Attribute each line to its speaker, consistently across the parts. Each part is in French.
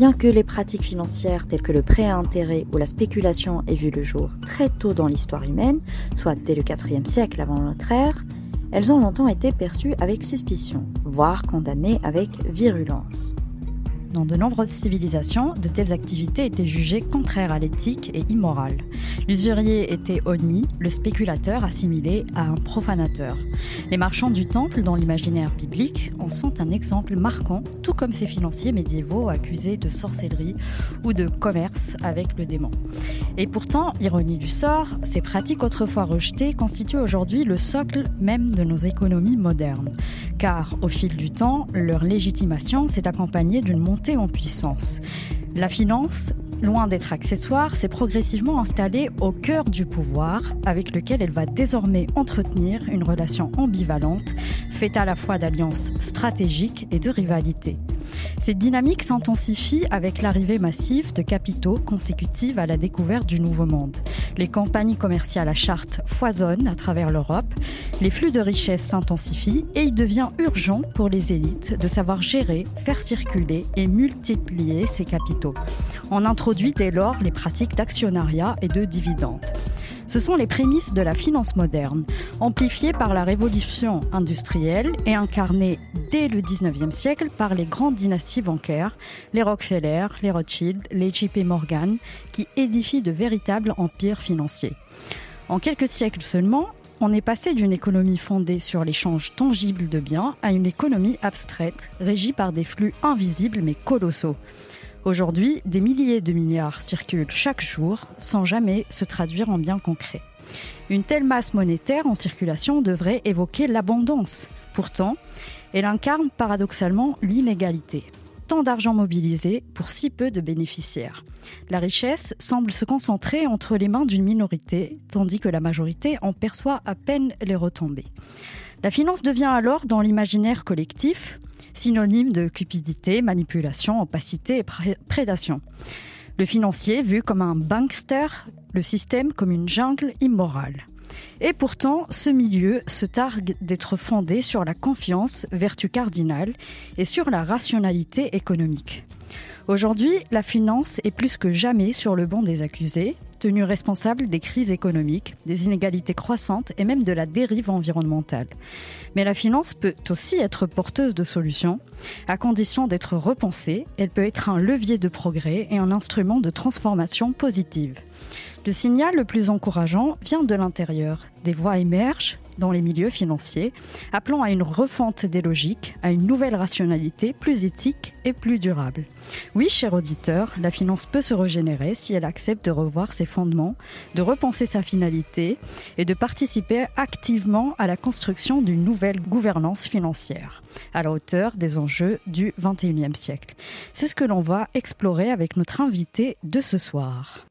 Speaker 1: Bien que les pratiques financières telles que le prêt à intérêt ou la spéculation aient vu le jour très tôt dans l'histoire humaine, soit dès le IVe siècle avant notre ère, elles ont longtemps été perçues avec suspicion, voire condamnées avec virulence.
Speaker 2: Dans de nombreuses civilisations, de telles activités étaient jugées contraires à l'éthique et immorales. L'usurier était honni, le spéculateur assimilé à un profanateur. Les marchands du temple, dans l'imaginaire biblique, en sont un exemple marquant, tout comme ces financiers médiévaux accusés de sorcellerie ou de commerce avec le démon. Et pourtant, ironie du sort, ces pratiques autrefois rejetées constituent aujourd'hui le socle même de nos économies modernes. Car, au fil du temps, leur légitimation s'est accompagnée d'une montée en puissance. La finance, loin d'être accessoire, s'est progressivement installée au cœur du pouvoir, avec lequel elle va désormais entretenir une relation ambivalente, faite à la fois d'alliances stratégiques et de rivalités. Cette dynamique s'intensifie avec l'arrivée massive de capitaux consécutive à la découverte du Nouveau Monde. Les compagnies commerciales à charte foisonnent à travers l'Europe, les flux de richesses s'intensifient et il devient urgent pour les élites de savoir gérer, faire circuler et multiplier ces capitaux. On introduit dès lors les pratiques d'actionnariat et de dividendes. Ce sont les prémices de la finance moderne, amplifiées par la révolution industrielle et incarnées dès le XIXe siècle par les grandes dynasties bancaires, les Rockefeller, les Rothschild, les JP Morgan, qui édifient de véritables empires financiers. En quelques siècles seulement, on est passé d'une économie fondée sur l'échange tangible de biens à une économie abstraite, régie par des flux invisibles mais colossaux. Aujourd'hui, des milliers de milliards circulent chaque jour sans jamais se traduire en biens concrets. Une telle masse monétaire en circulation devrait évoquer l'abondance. Pourtant, elle incarne paradoxalement l'inégalité. Tant d'argent mobilisé pour si peu de bénéficiaires. La richesse semble se concentrer entre les mains d'une minorité, tandis que la majorité en perçoit à peine les retombées. La finance devient alors, dans l'imaginaire collectif, synonyme de cupidité, manipulation, opacité et prédation. Le financier vu comme un bankster, le système comme une jungle immorale. Et pourtant, ce milieu se targue d'être fondé sur la confiance, vertu cardinale, et sur la rationalité économique. Aujourd'hui, la finance est plus que jamais sur le banc des accusés, tenue responsable des crises économiques, des inégalités croissantes et même de la dérive environnementale. Mais la finance peut aussi être porteuse de solutions, à condition d'être repensée. Elle peut être un levier de progrès et un instrument de transformation positive. Le signal le plus encourageant vient de l'intérieur. Des voix émergent dans les milieux financiers, appelant à une refonte des logiques, à une nouvelle rationalité plus éthique et plus durable. Oui, chers auditeurs, la finance peut se régénérer si elle accepte de revoir ses fondements, de repenser sa finalité et de participer activement à la construction d'une nouvelle gouvernance financière, à la hauteur des enjeux du XXIe siècle. C'est ce que l'on va explorer avec notre invité de ce soir.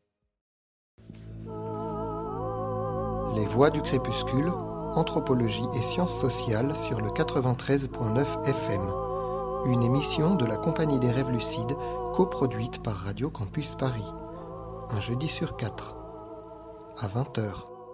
Speaker 3: Les voix du crépuscule, anthropologie et sciences sociales sur le 93.9 FM. Une émission de la Compagnie des Rêves Lucides, coproduite par Radio Campus Paris. Un jeudi sur 4, à 20h.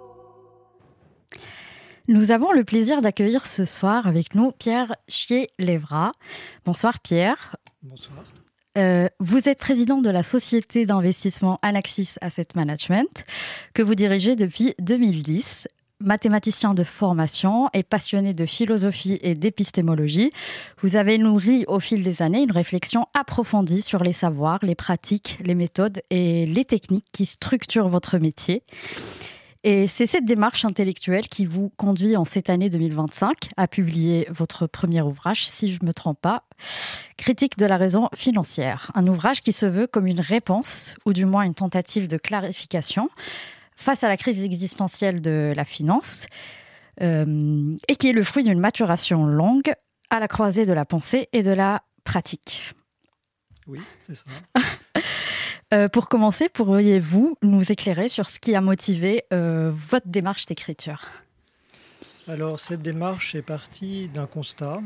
Speaker 2: Nous avons le plaisir d'accueillir ce soir avec nous Pierre Chier-Lévra. Bonsoir Pierre.
Speaker 4: Bonsoir.
Speaker 2: Vous êtes président de la société d'investissement Anaxis Asset Management, que vous dirigez depuis 2010. Mathématicien de formation et passionné de philosophie et d'épistémologie, vous avez nourri au fil des années une réflexion approfondie sur les savoirs, les pratiques, les méthodes et les techniques qui structurent votre métier. Et c'est cette démarche intellectuelle qui vous conduit en cette année 2025 à publier votre premier ouvrage, si je ne me trompe pas, Critique de la raison financière. Un ouvrage qui se veut comme une réponse, ou du moins une tentative de clarification, face à la crise existentielle de la finance, et qui est le fruit d'une maturation longue à la croisée de la pensée et de la pratique.
Speaker 4: Oui, c'est ça.
Speaker 2: Pour commencer, pourriez-vous nous éclairer sur ce qui a motivé votre démarche d'écriture ?
Speaker 4: Alors, cette démarche est partie d'un constat.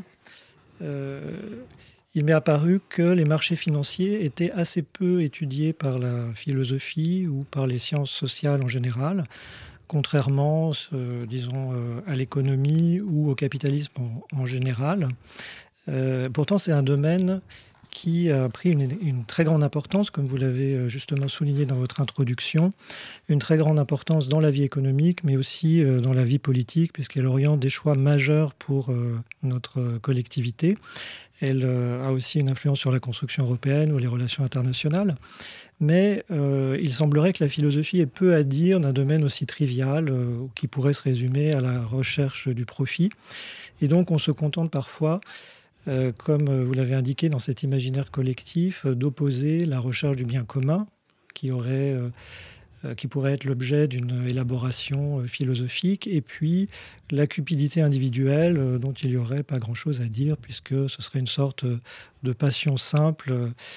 Speaker 4: Il m'est apparu que les marchés financiers étaient assez peu étudiés par la philosophie ou par les sciences sociales en général, contrairement, à l'économie ou au capitalisme en général. Pourtant, c'est un domaine qui a pris une très grande importance, comme vous l'avez justement souligné dans votre introduction, une très grande importance dans la vie économique, mais aussi dans la vie politique, puisqu'elle oriente des choix majeurs pour notre collectivité. Elle a aussi une influence sur la construction européenne ou les relations internationales. Mais il semblerait que la philosophie ait peu à dire d'un domaine aussi trivial qui pourrait se résumer à la recherche du profit. Et donc on se contente parfois, comme vous l'avez indiqué dans cet imaginaire collectif, d'opposer la recherche du bien commun, qui pourrait être l'objet d'une élaboration philosophique, et puis la cupidité individuelle dont il n'y aurait pas grand-chose à dire, puisque ce serait une sorte de passion simple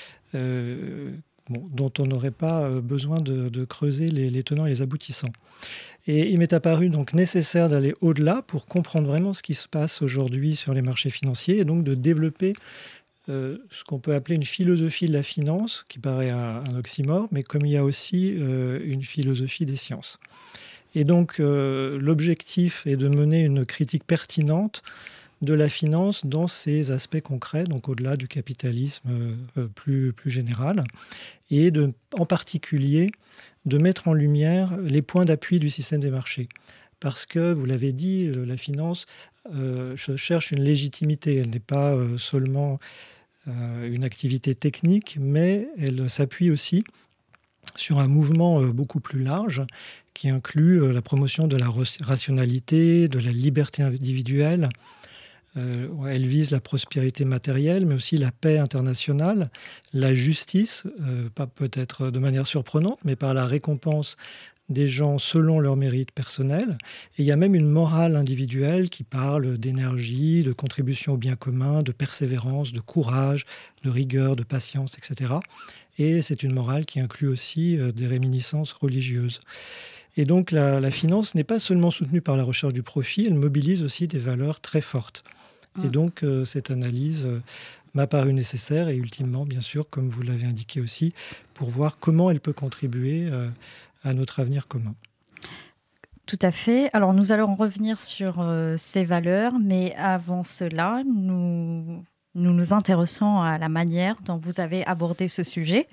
Speaker 4: dont on n'aurait pas besoin de creuser les tenants et les aboutissants. Et il m'est apparu donc nécessaire d'aller au-delà pour comprendre vraiment ce qui se passe aujourd'hui sur les marchés financiers, et donc de développer ce qu'on peut appeler une philosophie de la finance, qui paraît un oxymore, mais comme il y a aussi une philosophie des sciences. Et donc l'objectif est de mener une critique pertinente de la finance dans ses aspects concrets, donc au-delà du capitalisme plus général, et en particulier de mettre en lumière les points d'appui du système des marchés. Parce que, vous l'avez dit, la finance cherche une légitimité. Elle n'est pas seulement une activité technique, mais elle s'appuie aussi sur un mouvement beaucoup plus large qui inclut la promotion de la rationalité, de la liberté individuelle. Elle vise la prospérité matérielle, mais aussi la paix internationale, la justice, pas peut-être de manière surprenante, mais par la récompense des gens selon leurs mérites personnels. Et il y a même une morale individuelle qui parle d'énergie, de contribution au bien commun, de persévérance, de courage, de rigueur, de patience, etc. Et c'est une morale qui inclut aussi des réminiscences religieuses. Et donc la finance n'est pas seulement soutenue par la recherche du profit, elle mobilise aussi des valeurs très fortes. Et donc cette analyse m'a paru nécessaire et ultimement, bien sûr, comme vous l'avez indiqué aussi, pour voir comment elle peut contribuer à notre avenir commun.
Speaker 2: Tout à fait. Alors nous allons revenir sur ces valeurs, mais avant cela, nous nous intéressons à la manière dont vous avez abordé ce sujet.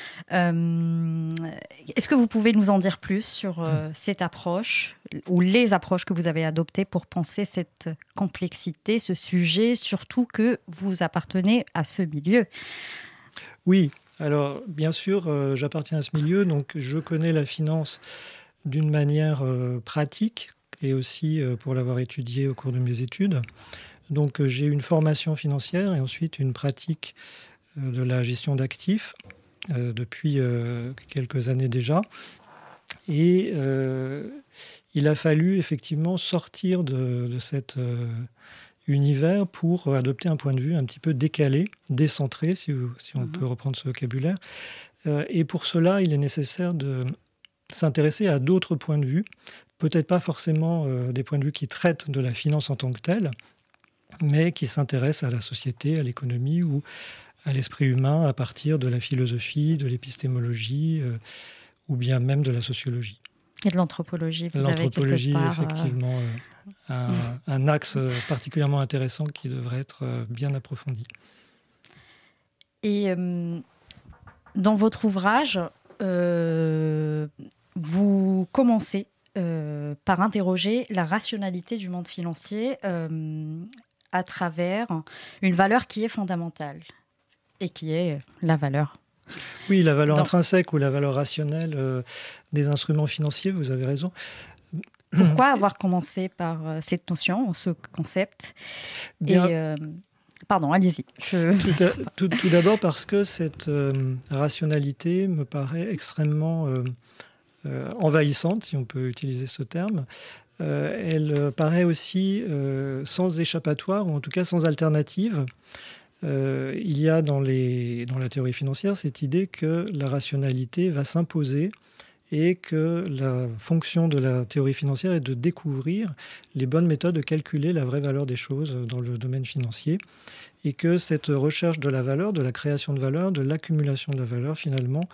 Speaker 2: Est-ce que vous pouvez nous en dire plus sur cette approche ou les approches que vous avez adoptées pour penser cette complexité, ce sujet, surtout que vous appartenez à ce milieu?
Speaker 4: Oui, alors bien sûr, j'appartiens à ce milieu, donc je connais la finance d'une manière pratique et aussi pour l'avoir étudiée au cours de mes études. Donc j'ai une formation financière et ensuite une pratique de la gestion d'actifs depuis quelques années déjà. Et il a fallu effectivement sortir de cet univers pour adopter un point de vue un petit peu décalé, décentré, si on peut reprendre ce vocabulaire. Et pour cela, il est nécessaire de s'intéresser à d'autres points de vue, peut-être pas forcément des points de vue qui traitent de la finance en tant que telle, mais qui s'intéressent à la société, à l'économie ou à l'esprit humain à partir de la philosophie, de l'épistémologie ou bien même de la sociologie.
Speaker 2: Et de l'anthropologie.
Speaker 4: L'anthropologie est effectivement un axe particulièrement intéressant qui devrait être bien approfondi.
Speaker 2: Et dans votre ouvrage, vous commencez par interroger la rationalité du monde financier à travers une valeur qui est fondamentale et qui est la valeur.
Speaker 4: Oui, la valeur intrinsèque ou la valeur rationnelle des instruments financiers, vous avez raison.
Speaker 2: Pourquoi avoir commencé par cette notion, ce concept? Pardon, allez-y.
Speaker 4: Tout d'abord parce que cette rationalité me paraît extrêmement envahissante, si on peut utiliser ce terme. Elle paraît aussi sans échappatoire, ou en tout cas sans alternative. Il y a dans la théorie financière cette idée que la rationalité va s'imposer et que la fonction de la théorie financière est de découvrir les bonnes méthodes de calculer la vraie valeur des choses dans le domaine financier, et que cette recherche de la valeur, de la création de valeur, de l'accumulation de la valeur, finalement,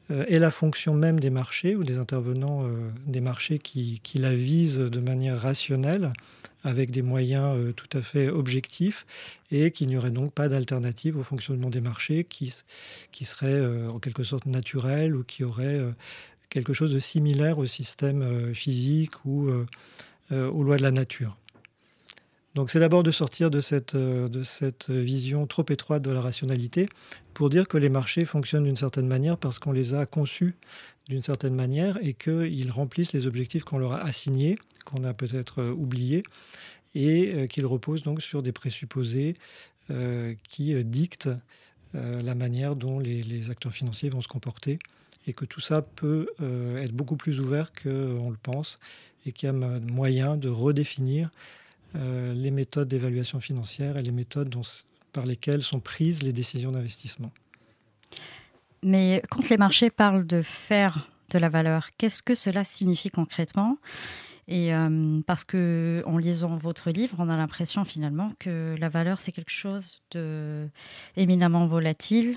Speaker 4: est la fonction même des marchés ou des intervenants des marchés qui la visent de manière rationnelle, avec des moyens tout à fait objectifs, et qu'il n'y aurait donc pas d'alternative au fonctionnement des marchés qui serait en quelque sorte naturel ou qui aurait quelque chose de similaire au système physique ou aux lois de la nature. Donc c'est d'abord de sortir de cette vision trop étroite de la rationalité pour dire que les marchés fonctionnent d'une certaine manière parce qu'on les a conçus d'une certaine manière et qu'ils remplissent les objectifs qu'on leur a assignés, qu'on a peut-être oubliés, et qu'ils reposent donc sur des présupposés qui dictent la manière dont les acteurs financiers vont se comporter, et que tout ça peut être beaucoup plus ouvert qu'on le pense, et qu'il y a moyen de redéfinir les méthodes d'évaluation financière et les méthodes par lesquelles sont prises les décisions d'investissement.
Speaker 2: Mais quand les marchés parlent de faire de la valeur, qu'est-ce que cela signifie concrètement ? Et parce qu'en lisant votre livre, on a l'impression finalement que la valeur, c'est quelque chose d'éminemment volatile,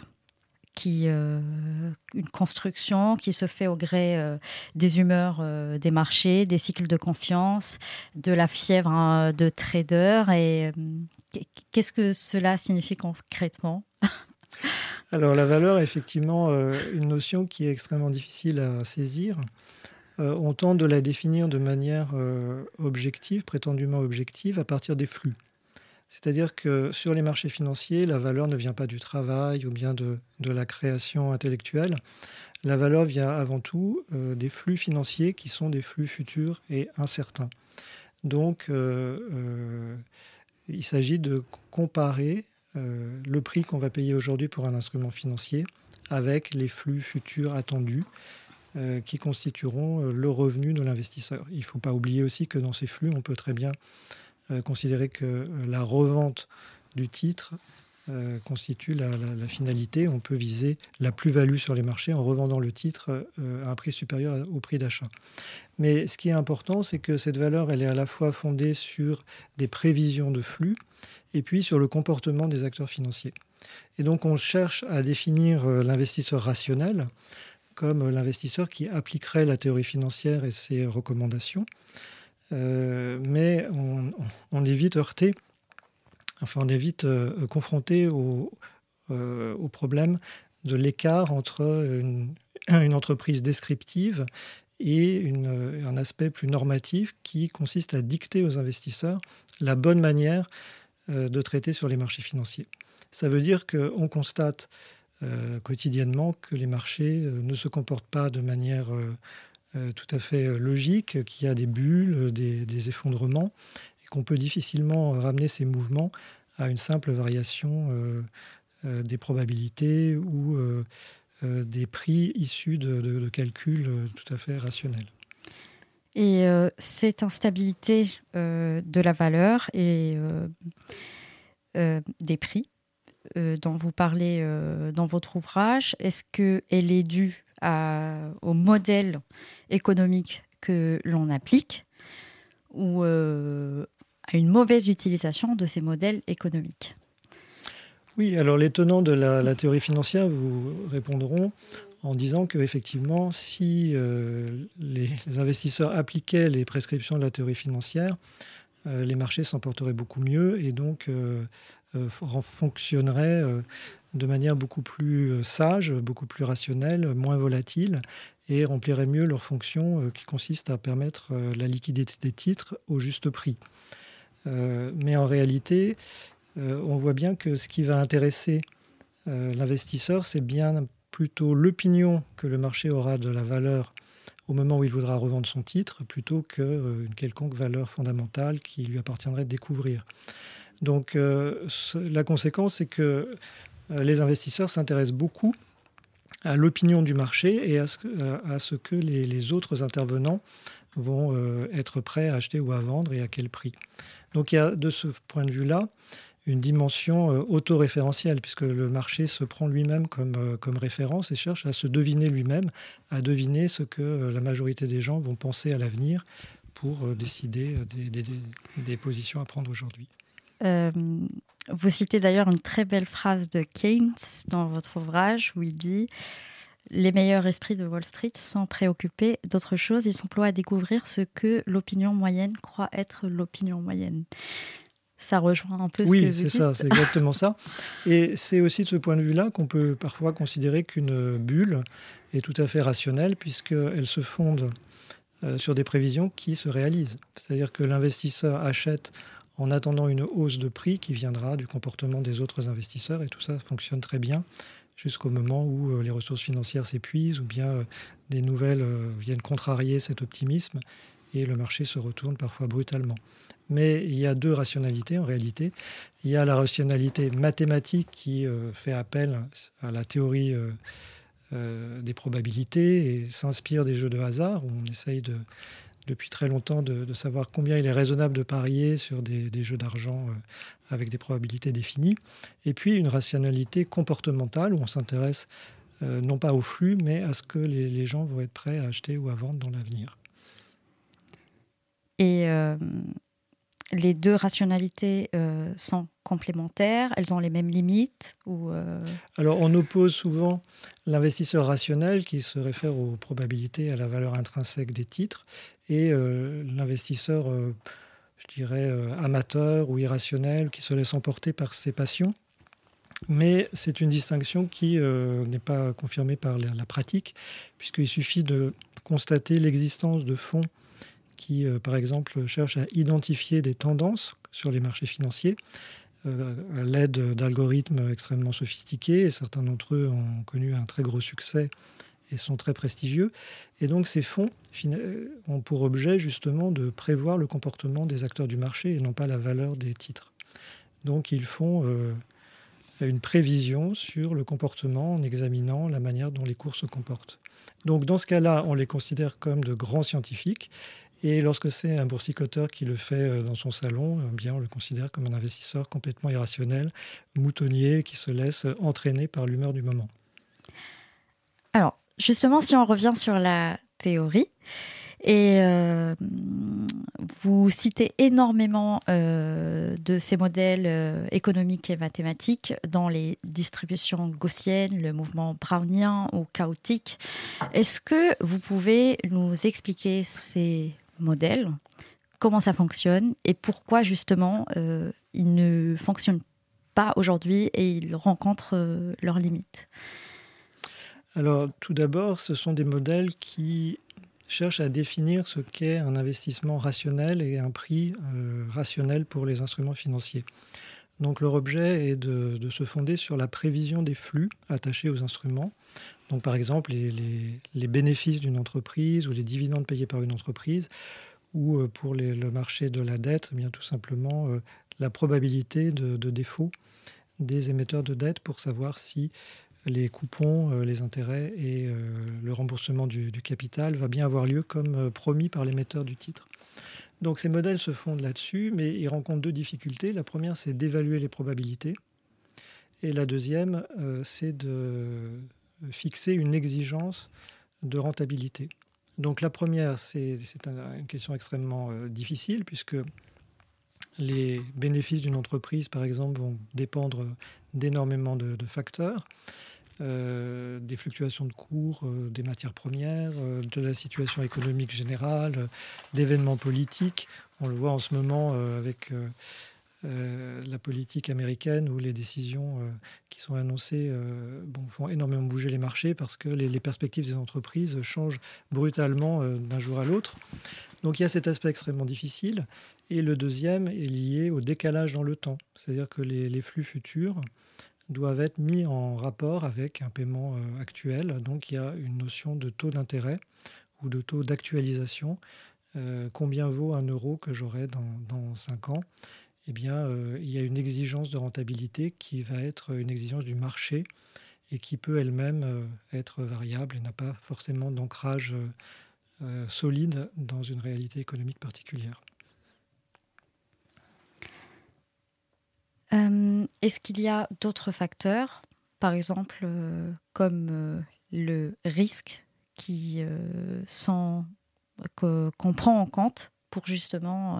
Speaker 2: une construction qui se fait au gré des humeurs des marchés, des cycles de confiance, de la fièvre de traders. Et qu'est-ce que cela signifie concrètement ?
Speaker 4: Alors la valeur est effectivement une notion qui est extrêmement difficile à saisir. On tente de la définir de manière objective, prétendument objective, à partir des flux. C'est-à-dire que sur les marchés financiers, la valeur ne vient pas du travail ou bien de la création intellectuelle. La valeur vient avant tout des flux financiers qui sont des flux futurs et incertains. Donc, il s'agit de comparer le prix qu'on va payer aujourd'hui pour un instrument financier avec les flux futurs attendus qui constitueront le revenu de l'investisseur. Il ne faut pas oublier aussi que dans ces flux, on peut très bien considérer que la revente du titre constitue la finalité. On peut viser la plus-value sur les marchés en revendant le titre à un prix supérieur au prix d'achat. Mais ce qui est important, c'est que cette valeur, elle est à la fois fondée sur des prévisions de flux et puis sur le comportement des acteurs financiers. Et donc on cherche à définir l'investisseur rationnel comme l'investisseur qui appliquerait la théorie financière et ses recommandations. Mais on est vite heurté, on est vite confronté au problème de l'écart entre une entreprise descriptive et un aspect plus normatif qui consiste à dicter aux investisseurs la bonne manière de traiter sur les marchés financiers. Ça veut dire qu'on constate quotidiennement que les marchés ne se comportent pas de manière tout à fait logique, qu'il y a des bulles, des effondrements, et qu'on peut difficilement ramener ces mouvements à une simple variation des probabilités ou des prix issus de calculs tout à fait rationnels.
Speaker 2: Et cette instabilité de la valeur et des prix dont vous parlez dans votre ouvrage, est-ce qu'elle est due au modèle économique que l'on applique ou à une mauvaise utilisation de ces modèles économiques ?
Speaker 4: Oui, alors les tenants de la théorie financière vous répondront en disant qu'effectivement, si les investisseurs appliquaient les prescriptions de la théorie financière, les marchés s'en porteraient beaucoup mieux et donc fonctionneraient de manière beaucoup plus sage, beaucoup plus rationnelle, moins volatile, et rempliraient mieux leur fonction qui consiste à permettre la liquidité des titres au juste prix. Mais en réalité, on voit bien que ce qui va intéresser l'investisseur, c'est bien plutôt l'opinion que le marché aura de la valeur au moment où il voudra revendre son titre, plutôt qu'une quelconque valeur fondamentale qui lui appartiendrait de découvrir. Donc la conséquence, c'est que les investisseurs s'intéressent beaucoup à l'opinion du marché et à ce que les autres intervenants vont être prêts à acheter ou à vendre et à quel prix. Donc il y a de ce point de vue-là une dimension autoréférentielle, puisque le marché se prend lui-même comme référence et cherche à se deviner lui-même, à deviner ce que la majorité des gens vont penser à l'avenir pour décider des positions à prendre aujourd'hui.
Speaker 2: Vous citez d'ailleurs une très belle phrase de Keynes dans votre ouvrage où il dit les meilleurs esprits de Wall Street sont préoccupés d'autre chose. Ils s'emploient à découvrir ce que l'opinion moyenne croit être l'opinion moyenne. Ça rejoint un peu ce que vous dites.
Speaker 4: Oui, c'est ça, c'est exactement ça. Et c'est aussi de ce point de vue-là qu'on peut parfois considérer qu'une bulle est tout à fait rationnelle, puisqu'elle se fonde sur des prévisions qui se réalisent. C'est-à-dire que l'investisseur achète en attendant une hausse de prix qui viendra du comportement des autres investisseurs, et tout ça fonctionne très bien jusqu'au moment où les ressources financières s'épuisent ou bien des nouvelles viennent contrarier cet optimisme et le marché se retourne parfois brutalement. Mais il y a deux rationalités en réalité. Il y a la rationalité mathématique qui fait appel à la théorie des probabilités et s'inspire des jeux de hasard où on essaye depuis très longtemps de savoir combien il est raisonnable de parier sur des jeux d'argent avec des probabilités définies. Et puis une rationalité comportementale où on s'intéresse non pas au flux mais à ce que les gens vont être prêts à acheter ou à vendre dans l'avenir.
Speaker 2: Et les deux rationalités sont complémentaires, elles ont les mêmes limites ou
Speaker 4: Alors on oppose souvent l'investisseur rationnel qui se réfère aux probabilités, à la valeur intrinsèque des titres, et l'investisseur, je dirais, amateur ou irrationnel qui se laisse emporter par ses passions. Mais c'est une distinction qui n'est pas confirmée par la pratique, puisqu'il suffit de constater l'existence de fonds qui, par exemple, cherchent à identifier des tendances sur les marchés financiers à l'aide d'algorithmes extrêmement sophistiqués. Et certains d'entre eux ont connu un très gros succès et sont très prestigieux. Et donc ces fonds ont pour objet justement de prévoir le comportement des acteurs du marché et non pas la valeur des titres. Donc ils font une prévision sur le comportement en examinant la manière dont les cours se comportent. Donc dans ce cas-là, on les considère comme de grands scientifiques. Et lorsque c'est un boursicoteur qui le fait dans son salon, eh bien on le considère comme un investisseur complètement irrationnel, moutonnier, qui se laisse entraîner par l'humeur du moment.
Speaker 2: Alors, justement, si on revient sur la théorie, et vous citez énormément de ces modèles économiques et mathématiques dans les distributions gaussiennes, le mouvement brownien ou chaotique. Est-ce que vous pouvez nous expliquer ces modèles, comment ça fonctionne et pourquoi justement ils ne fonctionnent pas aujourd'hui et ils rencontrent leurs limites?
Speaker 4: Alors tout d'abord, ce sont des modèles qui cherchent à définir ce qu'est un investissement rationnel et un prix rationnel pour les instruments financiers. Donc leur objet est de se fonder sur la prévision des flux attachés aux instruments. Donc par exemple les bénéfices d'une entreprise ou les dividendes payés par une entreprise, ou pour le marché de la dette, eh bien tout simplement la probabilité de défaut des émetteurs de dette pour savoir si les coupons, les intérêts et le remboursement du capital va bien avoir lieu comme promis par l'émetteur du titre. Donc ces modèles se fondent là-dessus, mais ils rencontrent deux difficultés. La première, c'est d'évaluer les probabilités. Et la deuxième, c'est de fixer une exigence de rentabilité. Donc la première, c'est une question extrêmement difficile, puisque les bénéfices d'une entreprise, par exemple, vont dépendre d'énormément de facteurs. Des fluctuations de cours, des matières premières, de la situation économique générale, d'événements politiques. On le voit en ce moment avec la politique américaine où les décisions qui sont annoncées font énormément bouger les marchés parce que les perspectives des entreprises changent brutalement d'un jour à l'autre. Donc il y a cet aspect extrêmement difficile. Et le deuxième est lié au décalage dans le temps. C'est-à-dire que les flux futurs doivent être mis en rapport avec un paiement actuel. Donc il y a une notion de taux d'intérêt ou de taux d'actualisation. Combien vaut un euro que j'aurai dans 5 ans? Eh bien, il y a une exigence de rentabilité qui va être une exigence du marché et qui peut elle-même être variable et n'a pas forcément d'ancrage solide dans une réalité économique particulière.
Speaker 2: Est-ce qu'il y a d'autres facteurs, par exemple comme le risque qu'on prend en compte pour justement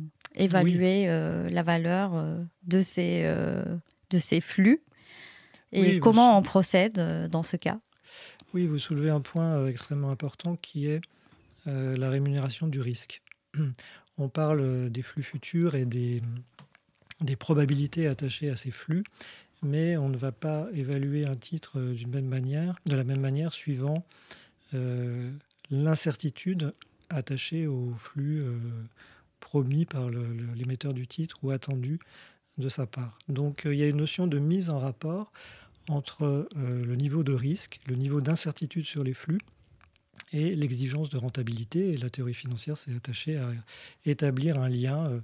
Speaker 2: évaluer la valeur de ces flux? Et comment on procède dans ce cas ?
Speaker 4: Oui, vous soulevez un point extrêmement important qui est la rémunération du risque. On parle des flux futurs et des probabilités attachées à ces flux, mais on ne va pas évaluer un titre de la même manière suivant l'incertitude attachée au flux promis par l'émetteur du titre ou attendu de sa part. Donc il y a une notion de mise en rapport entre le niveau de risque, le niveau d'incertitude sur les flux et l'exigence de rentabilité. Et la théorie financière s'est attachée à établir un lien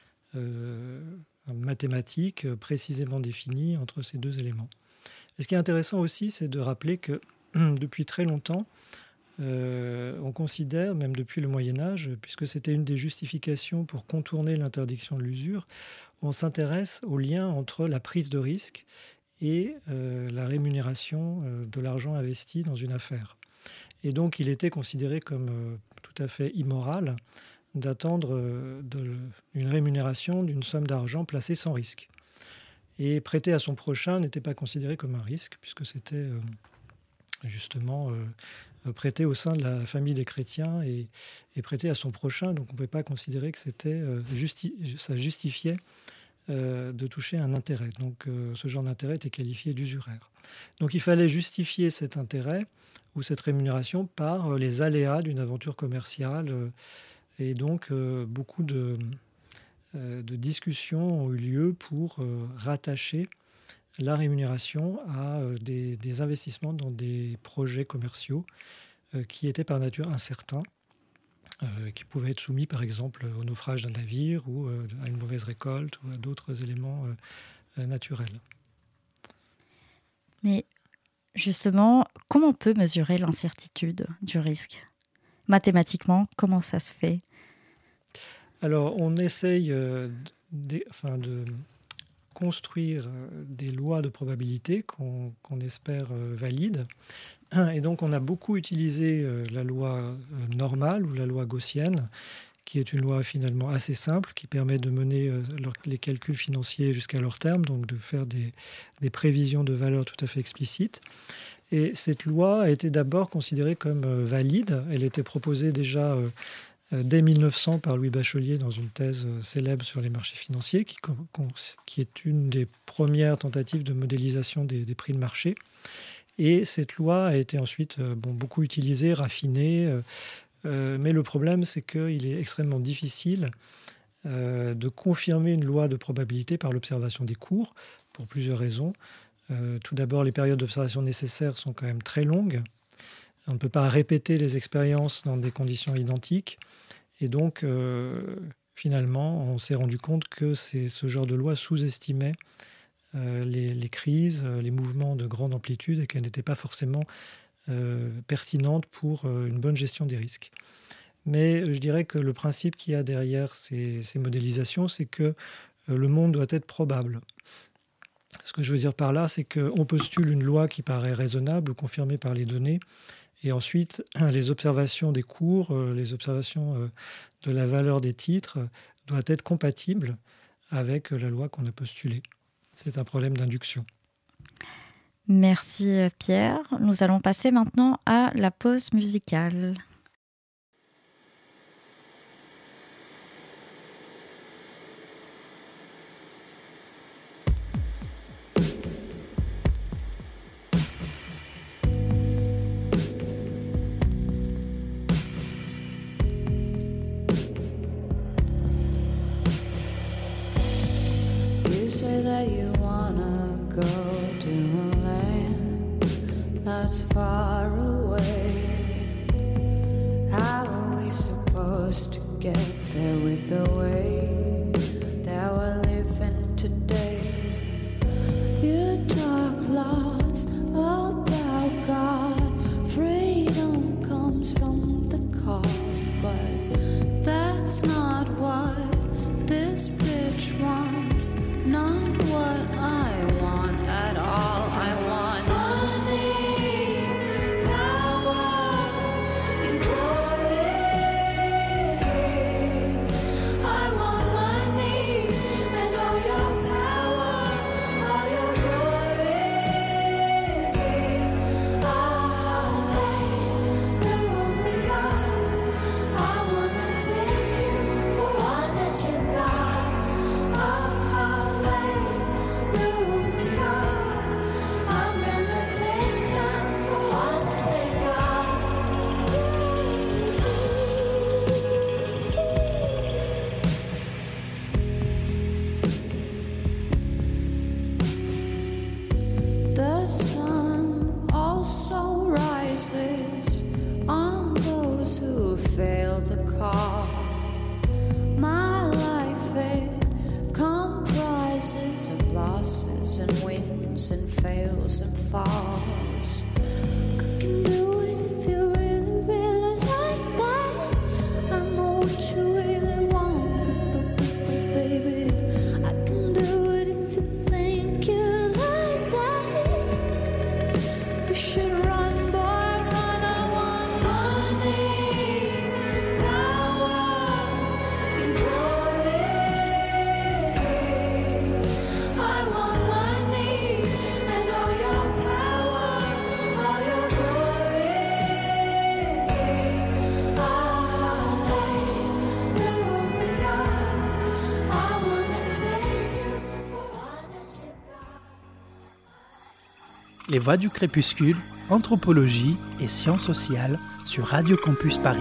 Speaker 4: mathématique précisément défini entre ces deux éléments. Et ce qui est intéressant aussi, c'est de rappeler que depuis très longtemps, on considère, même depuis le Moyen-Âge, puisque c'était une des justifications pour contourner l'interdiction de l'usure, on s'intéresse au lien entre la prise de risque et la rémunération de l'argent investi dans une affaire. Et donc, il était considéré comme tout à fait immoral d'attendre une rémunération d'une somme d'argent placée sans risque. Et prêter à son prochain n'était pas considéré comme un risque, puisque c'était justement prêter au sein de la famille des chrétiens et prêter à son prochain. Donc on ne pouvait pas considérer que ça justifiait de toucher un intérêt. Donc ce genre d'intérêt était qualifié d'usuraire. Donc il fallait justifier cet intérêt ou cette rémunération par les aléas d'une aventure commerciale. Et donc beaucoup de discussions ont eu lieu pour rattacher la rémunération à des investissements dans des projets commerciaux qui étaient par nature incertains, qui pouvaient être soumis par exemple au naufrage d'un navire ou à une mauvaise récolte ou à d'autres éléments naturels.
Speaker 2: Mais justement, comment on peut mesurer l'incertitude du risque ? Mathématiquement, comment ça se fait ?
Speaker 4: Alors, on essaye de construire des lois de probabilité qu'on espère valides. Et donc, on a beaucoup utilisé la loi normale ou la loi gaussienne, qui est une loi finalement assez simple, qui permet de mener les calculs financiers jusqu'à leur terme, donc de faire des prévisions de valeur tout à fait explicites. Et cette loi a été d'abord considérée comme valide. Elle était proposée déjà dès 1900 par Louis Bachelier dans une thèse célèbre sur les marchés financiers, qui est une des premières tentatives de modélisation des prix de marché. Et cette loi a été ensuite beaucoup utilisée, raffinée, mais le problème, c'est qu'il est extrêmement difficile de confirmer une loi de probabilité par l'observation des cours, pour plusieurs raisons. Tout d'abord, les périodes d'observation nécessaires sont quand même très longues. On ne peut pas répéter les expériences dans des conditions identiques. Et donc, finalement, on s'est rendu compte que ce genre de loi sous-estimait les crises, les mouvements de grande amplitude et qu'elle n'était pas forcément pertinente pour une bonne gestion des risques. Mais je dirais que le principe qu'il y a derrière ces modélisations, c'est que le monde doit être probable. Ce que je veux dire par là, c'est qu'on postule une loi qui paraît raisonnable, confirmée par les données, et ensuite les observations des cours, les observations de la valeur des titres doivent être compatibles avec la loi qu'on a postulée. C'est un problème d'induction.
Speaker 2: Merci Pierre. Nous allons passer maintenant à la pause musicale.
Speaker 5: That's far away. How are we supposed to get there with the way that we're living today? You talk lots about God. Freedom comes from the call, but that's not what this bitch wants. Not what I want at all. I want money. I want money. all rises on those who fail the call. My life, it comprises of losses and wins and fails and falls. I can do it if you really, really like that. I know what you really want, but baby, I can do it if you think you like that. We should run, boy, run. I want money, power, and glory. I want money and all your power, all your glory. Hallelujah. I wanna take you for all that you got.
Speaker 6: Les Voix du crépuscule, anthropologie et sciences sociales sur Radio Campus Paris.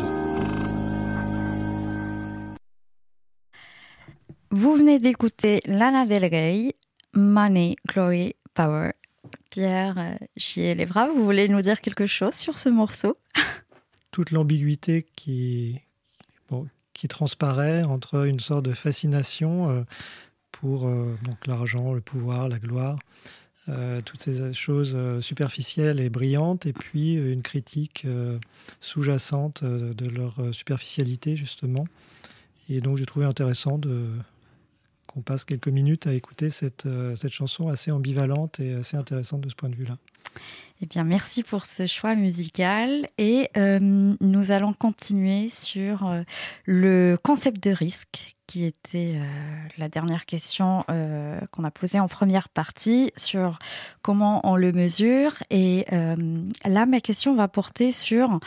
Speaker 2: Vous venez d'écouter Lana Del Rey, Money, Glory, Power. Pierre Chier-Lévra, vous voulez nous dire quelque chose sur ce morceau ?
Speaker 4: Toute l'ambiguïté qui transparaît entre une sorte de fascination pour donc l'argent, le pouvoir, la gloire, toutes ces choses superficielles et brillantes, et puis une critique sous-jacente de leur superficialité, justement. Et donc j'ai trouvé intéressant qu'on passe quelques minutes à écouter cette chanson assez ambivalente et assez intéressante de ce point de vue-là.
Speaker 2: Eh bien, merci pour ce choix musical. Et nous allons continuer sur le concept de risque, qui était la dernière question qu'on a posée en première partie, sur comment on le mesure. Et là, ma question va porter sur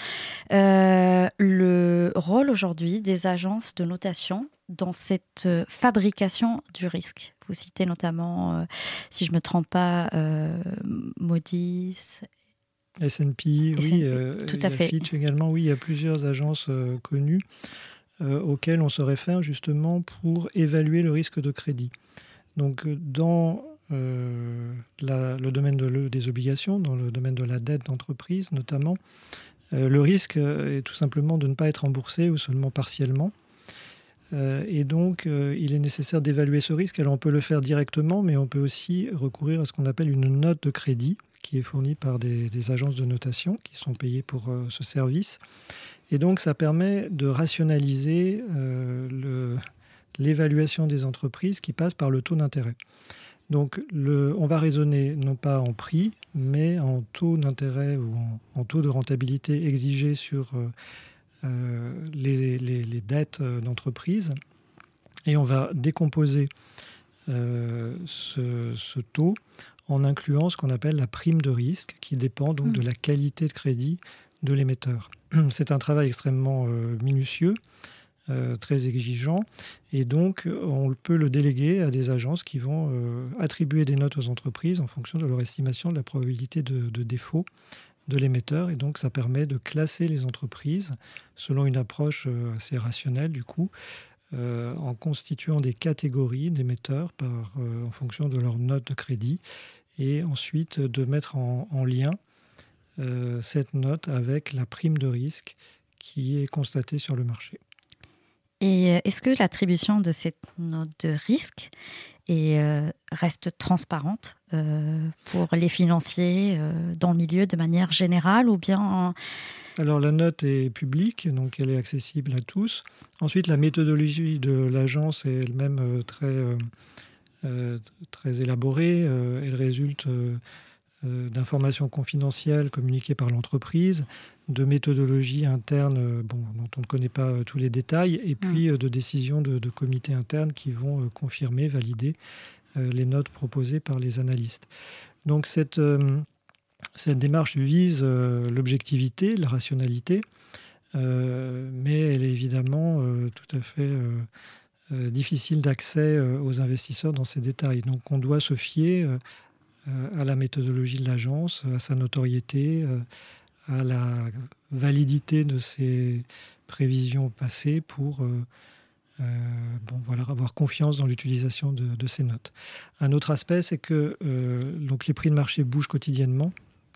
Speaker 2: le rôle aujourd'hui des agences de notation dans cette fabrication du risque. Vous citez notamment, si je ne me trompe pas, Moody's.
Speaker 4: S&P, oui,
Speaker 2: tout à fait.
Speaker 4: Fitch également, oui, il y a plusieurs agences connues auxquelles on se réfère justement pour évaluer le risque de crédit. Donc dans le domaine des obligations, dans le domaine de la dette d'entreprise notamment, le risque est tout simplement de ne pas être remboursé ou seulement partiellement. Et donc, il est nécessaire d'évaluer ce risque. Alors, on peut le faire directement, mais on peut aussi recourir à ce qu'on appelle une note de crédit, qui est fournie par des agences de notation qui sont payées pour ce service. Et donc, ça permet de rationaliser l'évaluation des entreprises qui passe par le taux d'intérêt. Donc, on va raisonner non pas en prix, mais en taux d'intérêt ou en taux de rentabilité exigé sur les dettes d'entreprise, et on va décomposer ce taux en incluant ce qu'on appelle la prime de risque, qui dépend donc de la qualité de crédit de l'émetteur. C'est un travail extrêmement minutieux, très exigeant, et donc on peut le déléguer à des agences qui vont attribuer des notes aux entreprises en fonction de leur estimation de la probabilité de défaut de l'émetteur, et donc ça permet de classer les entreprises selon une approche assez rationnelle du coup, en constituant des catégories d'émetteurs en fonction de leur note de crédit, et ensuite de mettre en lien cette note avec la prime de risque qui est constatée sur le marché.
Speaker 2: Et est-ce que l'attribution de cette note de risque reste transparente pour les financiers dans le milieu de manière générale, ou bien...
Speaker 4: Alors la note est publique, donc elle est accessible à tous. Ensuite, la méthodologie de l'agence est elle-même très élaborée. Elle résulte d'informations confidentielles communiquées par l'entreprise, de méthodologies internes dont on ne connaît pas tous les détails, et puis de décisions de comités internes qui vont confirmer, valider les notes proposées par les analystes. Donc cette démarche vise l'objectivité, la rationalité, mais elle est évidemment tout à fait difficile d'accès aux investisseurs dans ces détails. Donc on doit se fier à la méthodologie de l'agence, à sa notoriété, à la validité de ses prévisions passées pour avoir confiance dans l'utilisation de ces notes. Un autre aspect, c'est que donc les prix de marché bougent quotidiennement.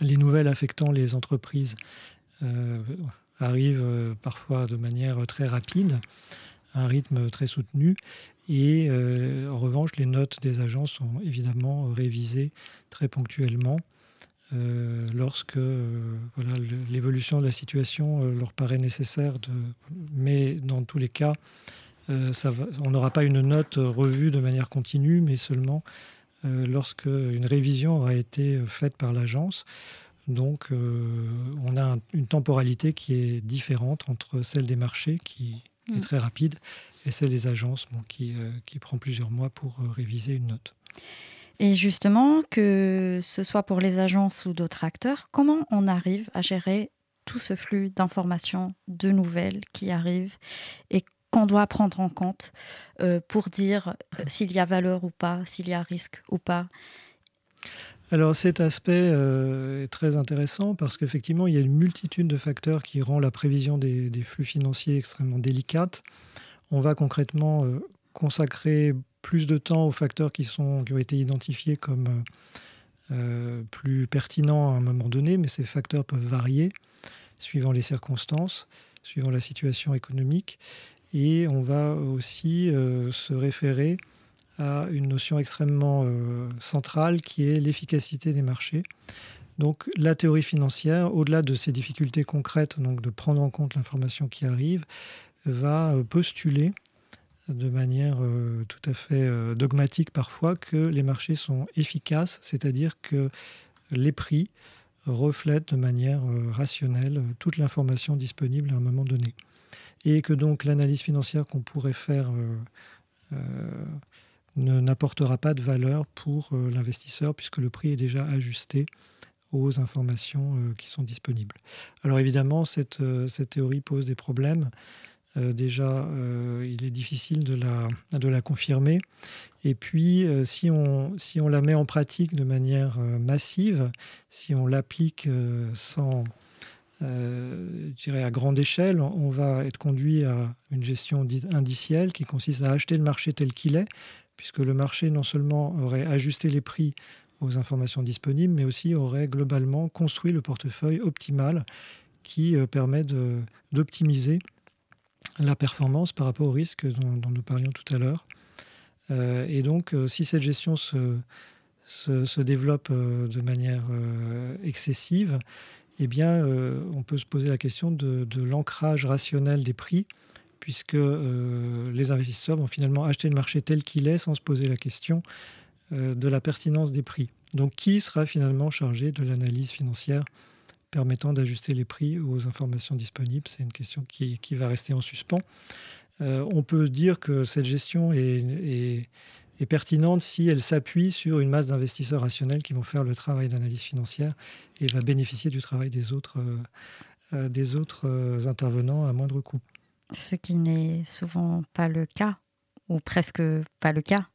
Speaker 4: les nouvelles affectant les entreprises arrivent parfois de manière très rapide, à un rythme très soutenu. Et en revanche, les notes des agences sont évidemment révisées très ponctuellement lorsque l'évolution de la situation leur paraît nécessaire. Mais dans tous les cas, on n'aura pas une note revue de manière continue, mais seulement lorsque une révision aura été faite par l'agence. Donc, on a une temporalité qui est différente entre celle des marchés, qui est très rapide, et celle des agences, qui prend plusieurs mois pour réviser une note.
Speaker 2: Et justement, que ce soit pour les agences ou d'autres acteurs, comment on arrive à gérer tout ce flux d'informations, de nouvelles qui arrivent et qu'on doit prendre en compte pour dire s'il y a valeur ou pas, s'il y a risque ou pas?
Speaker 4: Alors cet aspect est très intéressant parce qu'effectivement, il y a une multitude de facteurs qui rend la prévision des flux financiers extrêmement délicate. On va concrètement consacrer plus de temps aux facteurs qui ont été identifiés comme plus pertinents à un moment donné, mais ces facteurs peuvent varier suivant les circonstances, suivant la situation économique. Et on va aussi se référer à une notion extrêmement centrale qui est l'efficacité des marchés. Donc la théorie financière, au-delà de ces difficultés concrètes, donc de prendre en compte l'information qui arrive, va postuler de manière tout à fait dogmatique parfois que les marchés sont efficaces, c'est-à-dire que les prix reflètent de manière rationnelle toute l'information disponible à un moment donné. Et que donc l'analyse financière qu'on pourrait faire n'apportera pas de valeur pour l'investisseur puisque le prix est déjà ajusté aux informations qui sont disponibles. Alors évidemment, cette théorie pose des problèmes. Déjà, il est difficile de la confirmer. Et puis, si on la met en pratique de manière massive, si on l'applique à grande échelle, on va être conduit à une gestion indicielle qui consiste à acheter le marché tel qu'il est, puisque le marché non seulement aurait ajusté les prix aux informations disponibles, mais aussi aurait globalement construit le portefeuille optimal qui permet d'optimiser la performance par rapport au risque dont nous parlions tout à l'heure. Et donc, si cette gestion se développe de manière excessive, eh bien, on peut se poser la question de l'ancrage rationnel des prix, puisque les investisseurs vont finalement acheter le marché tel qu'il est sans se poser la question de la pertinence des prix. Donc, qui sera finalement chargé de l'analyse financière permettant d'ajuster les prix aux informations disponibles? C'est une question qui va rester en suspens. On peut dire que cette gestion est pertinente si elle s'appuie sur une masse d'investisseurs rationnels qui vont faire le travail d'analyse financière et va bénéficier du travail des autres intervenants à moindre coût.
Speaker 2: Ce qui n'est souvent pas le cas, ou presque pas le cas.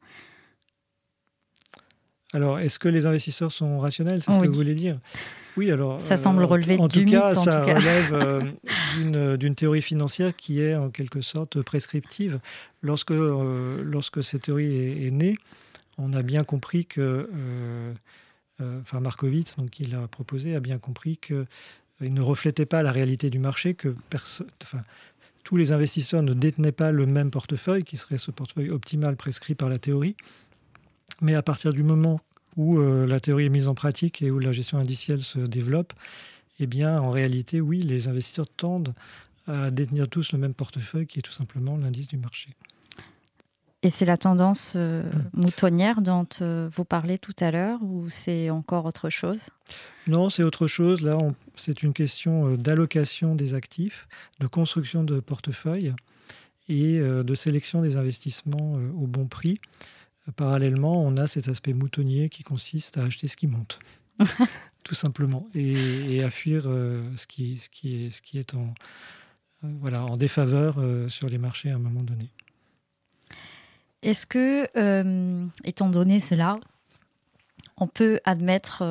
Speaker 4: Alors, est-ce que les investisseurs sont rationnels? C'est ce que vous voulez dire? Oui, alors...
Speaker 2: Ça semble relever du mythe, en tout cas.
Speaker 4: Ça relève d'une théorie financière qui est en quelque sorte prescriptive. Lorsque cette théorie est née, on a bien compris que... Markowitz, donc, qui l'a proposé, a bien compris qu'il ne reflétait pas la réalité du marché, que tous les investisseurs ne détenaient pas le même portefeuille, qui serait ce portefeuille optimal prescrit par la théorie. Mais à partir du moment où la théorie est mise en pratique et où la gestion indicielle se développe, eh bien, en réalité, oui, les investisseurs tendent à détenir tous le même portefeuille, qui est tout simplement l'indice du marché.
Speaker 2: Et c'est la tendance moutonnière dont vous parlez tout à l'heure, ou c'est encore autre chose?
Speaker 4: Non, c'est autre chose. Là, c'est une question d'allocation des actifs, de construction de portefeuille et de sélection des investissements au bon prix. Parallèlement, on a cet aspect moutonnier qui consiste à acheter ce qui monte, tout simplement, et à fuir ce qui est en défaveur sur les marchés à un moment donné.
Speaker 2: Est-ce que, étant donné cela, on peut admettre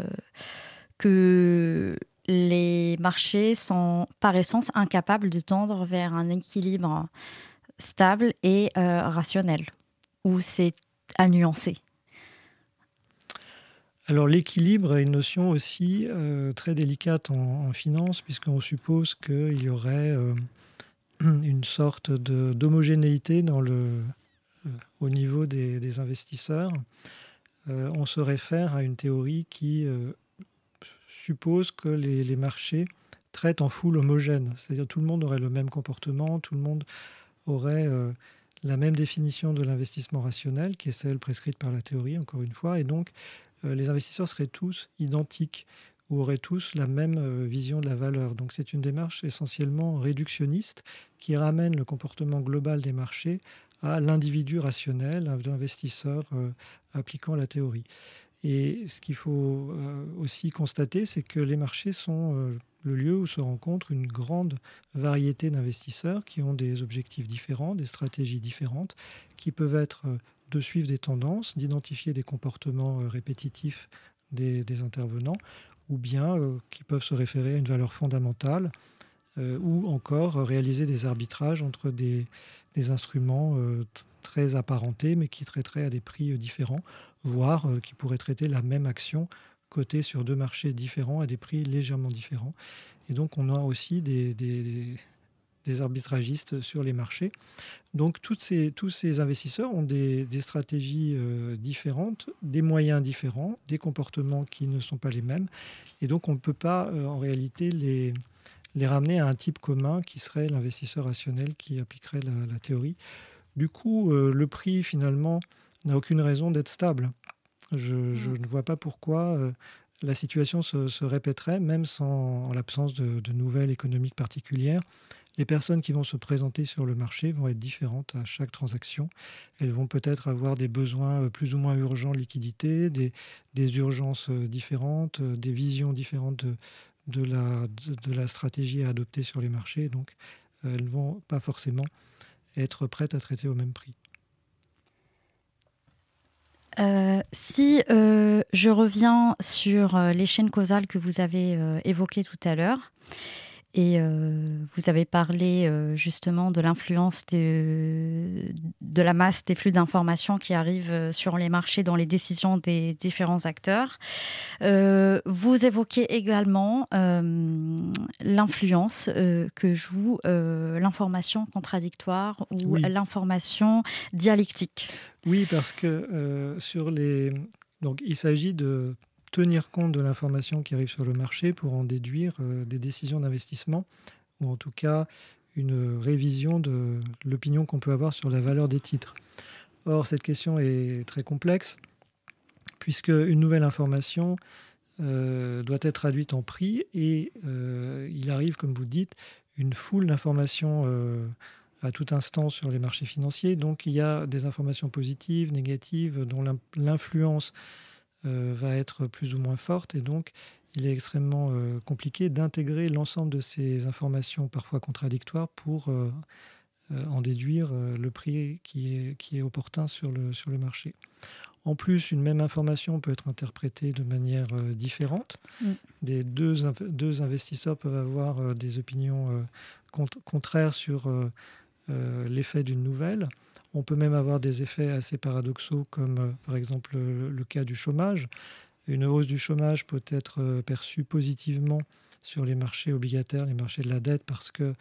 Speaker 2: que les marchés sont par essence incapables de tendre vers un équilibre stable et rationnel, ou c'est à nuancer?
Speaker 4: Alors l'équilibre est une notion aussi très délicate en finance, puisqu'on suppose qu'il y aurait une sorte d'homogénéité au niveau des investisseurs. On se réfère à une théorie qui suppose que les marchés traitent en foule homogène, c'est-à-dire tout le monde aurait le même comportement, tout le monde aurait la même définition de l'investissement rationnel, qui est celle prescrite par la théorie, encore une fois, et donc les investisseurs seraient tous identiques ou auraient tous la même vision de la valeur. Donc c'est une démarche essentiellement réductionniste qui ramène le comportement global des marchés à l'individu rationnel, un investisseur appliquant la théorie. Et ce qu'il faut aussi constater, c'est que les marchés sont le lieu où se rencontre une grande variété d'investisseurs qui ont des objectifs différents, des stratégies différentes, qui peuvent être de suivre des tendances, d'identifier des comportements répétitifs des intervenants, ou bien qui peuvent se référer à une valeur fondamentale, ou encore réaliser des arbitrages entre des instruments très apparentés, mais qui traiteraient à des prix différents, voire qui pourraient traiter la même action cotée sur deux marchés différents à des prix légèrement différents. Et donc on a aussi des arbitragistes sur les marchés. Donc tous ces investisseurs ont des stratégies différentes, des moyens différents, des comportements qui ne sont pas les mêmes. Et donc on ne peut pas en réalité les ramener à un type commun qui serait l'investisseur rationnel qui appliquerait la théorie. Du coup, le prix finalement n'a aucune raison d'être stable. Je ne vois pas pourquoi la situation se répéterait, même en l'absence de nouvelles économiques particulières. Les personnes qui vont se présenter sur le marché vont être différentes à chaque transaction. Elles vont peut-être avoir des besoins plus ou moins urgents de liquidité, des urgences différentes, des visions différentes de la stratégie à adopter sur les marchés. Donc, elles ne vont pas forcément être prêtes à traiter au même prix.
Speaker 2: Si je reviens sur les chaînes causales que vous avez évoquées tout à l'heure, et vous avez parlé justement de l'influence de la masse des flux d'informations qui arrivent sur les marchés dans les décisions des différents acteurs. Vous évoquez également l'influence que joue l'information contradictoire ou l'information dialectique.
Speaker 4: Oui, parce que donc, il s'agit de tenir compte de l'information qui arrive sur le marché pour en déduire des décisions d'investissement, ou en tout cas une révision de l'opinion qu'on peut avoir sur la valeur des titres. Or, cette question est très complexe, puisque une nouvelle information doit être traduite en prix, et il arrive, comme vous dites, une foule d'informations à tout instant sur les marchés financiers. Donc il y a des informations positives, négatives, dont l'influence va être plus ou moins forte, et donc il est extrêmement compliqué d'intégrer l'ensemble de ces informations parfois contradictoires pour en déduire le prix qui est opportun sur le marché. En plus, une même information peut être interprétée de manière différente. Deux investisseurs peuvent avoir des opinions contraires sur l'effet d'une nouvelle. On peut même avoir des effets assez paradoxaux, comme par exemple le cas du chômage. Une hausse du chômage peut être perçue positivement sur les marchés obligataires, les marchés de la dette, parce qu'elle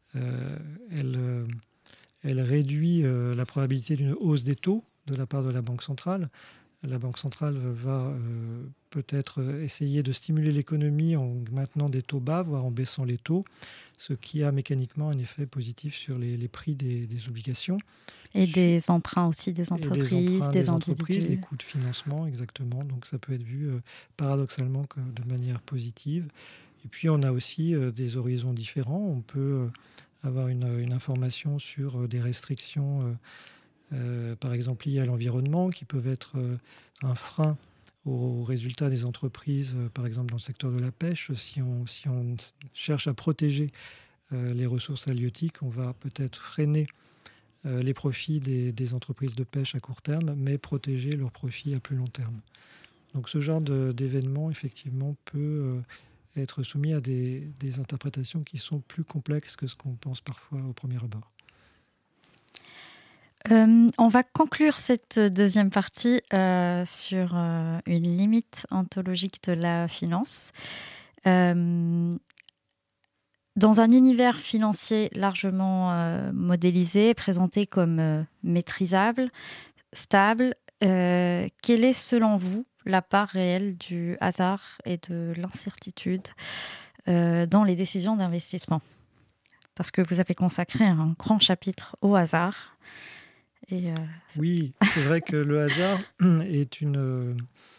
Speaker 4: réduit la probabilité d'une hausse des taux de la part de la Banque centrale. La Banque centrale va peut-être essayer de stimuler l'économie en maintenant des taux bas, voire en baissant les taux, ce qui a mécaniquement un effet positif sur les prix des obligations.
Speaker 2: Et des emprunts aussi des entreprises, des individus.
Speaker 4: Les coûts de financement, exactement. Donc ça peut être vu paradoxalement de manière positive. Et puis on a aussi des horizons différents. On peut avoir une information sur des restrictions par exemple liées à l'environnement, qui peuvent être un frein aux résultats des entreprises, par exemple dans le secteur de la pêche. Si on cherche à protéger les ressources halieutiques, on va peut-être freiner les profits des entreprises de pêche à court terme, mais protéger leurs profits à plus long terme. Donc ce genre d'événement, effectivement, peut être soumis à des interprétations qui sont plus complexes que ce qu'on pense parfois au premier abord.
Speaker 2: On va conclure cette deuxième partie sur une limite ontologique de la finance. Dans un univers financier largement modélisé, présenté comme maîtrisable, stable, quelle est selon vous la part réelle du hasard et de l'incertitude dans les décisions d'investissement? Parce que vous avez consacré un grand chapitre au hasard.
Speaker 4: Oui, c'est vrai que le hasard est une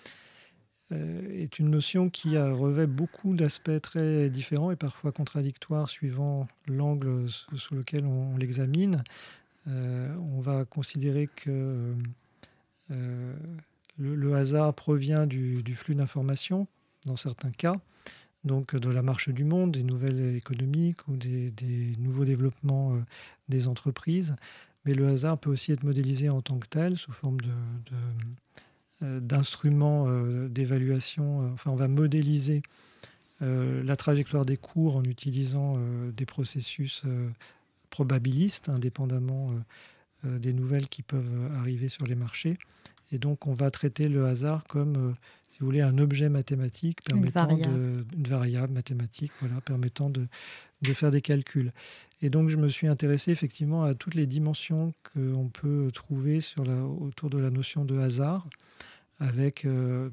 Speaker 4: notion qui revêt beaucoup d'aspects très différents et parfois contradictoires suivant l'angle sous lequel on l'examine. On va considérer que le hasard provient du flux d'informations, dans certains cas, donc de la marche du monde, des nouvelles économiques ou des nouveaux développements des entreprises. Mais le hasard peut aussi être modélisé en tant que tel, sous forme d'instruments d'évaluation. Enfin, on va modéliser la trajectoire des cours en utilisant des processus probabilistes, indépendamment des nouvelles qui peuvent arriver sur les marchés. Et donc, on va traiter le hasard comme, si vous voulez, un objet mathématique permettant une variable mathématique, voilà, permettant de faire des calculs. Et donc, je me suis intéressé effectivement à toutes les dimensions qu'on peut trouver autour de la notion de hasard, avec